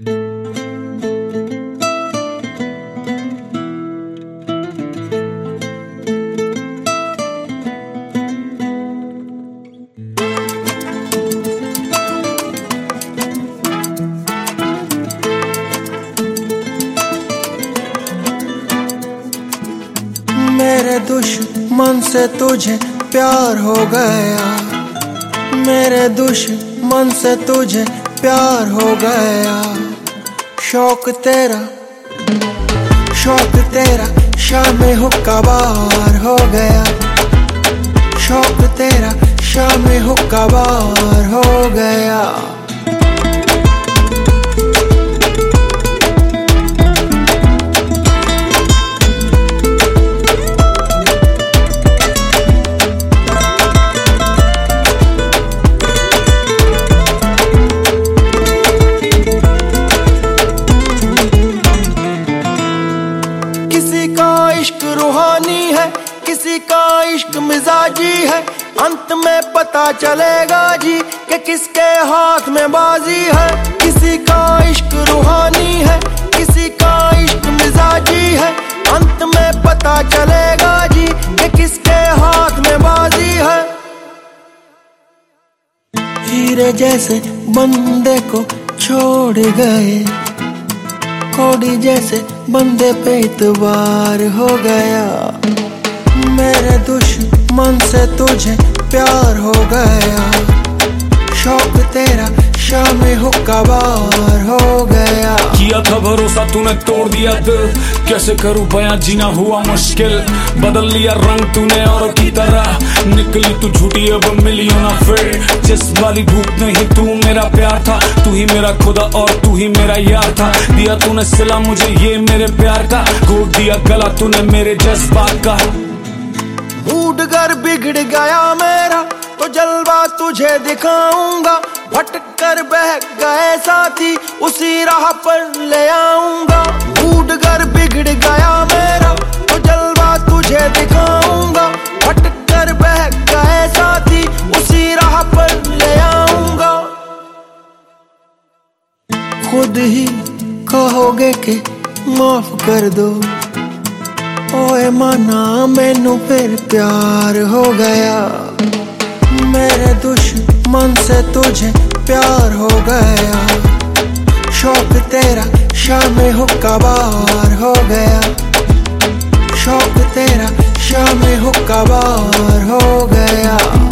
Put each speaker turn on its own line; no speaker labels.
मेरे दुश्मन से तुझे प्यार हो गया, मेरे दुश्मन से तुझे प्यार हो गया। शौक तेरा शाम हुक्का बार हो गया, शौक तेरा शाम हुक्का बार हो गया। किसी का इश्क रूहानी है, किसी का इश्क मिजाजी है। अंत में पता चलेगा जी कि किसके हाथ में बाजी है। किसी का इश्क रूहानी है, किसी का इश्क मिजाजी है। अंत में पता चलेगा जी कि किसके हाथ में बाजी है। हीरे जैसे बंदे को छोड़ गए, कोड़ी जैसे बंदे पे इतबार हो गया। मेरे दुश्मन से तुझे प्यार हो गया, शौक तेरा शाम हुक्का बार हो गया।
किया था भरोसा तूने तोड़ दिया दिल, कैसे करूं बयां जीना हुआ मुश्किल। बदल लिया रंग तूने और की तरह, निकली तू झूठी अब मिली हो ना फिर। जिस वाली भूख नहीं तू मेरा प्यार था, तू ही मेरा खुदा और तू ही मेरा यार था। दिया तूने सिला मुझे ये मेरे प्यार का, घोट दिया गला तूने मेरे जज्बात का।
मूड गर बिगड़ गया मेरा तो जलवा तुझे दिखाऊंगा। भटक कर बह गए साथी उसी राह पर ले आऊंगा। मूड गर बिगड़ गया मेरा तो जलवा तुझे दिखाऊंगा। भटक कर बह गए साथी उसी राह पर ले आऊंगा। खुद ही कहोगे कि माफ कर दो, ओए माना मैनू फिर प्यार हो गया। मेरे दुश्मन से तुझे प्यार हो गया, शौक तेरा शाम हुक्का बार हो गया। शौक तेरा शाम हुक्का बार हो गया।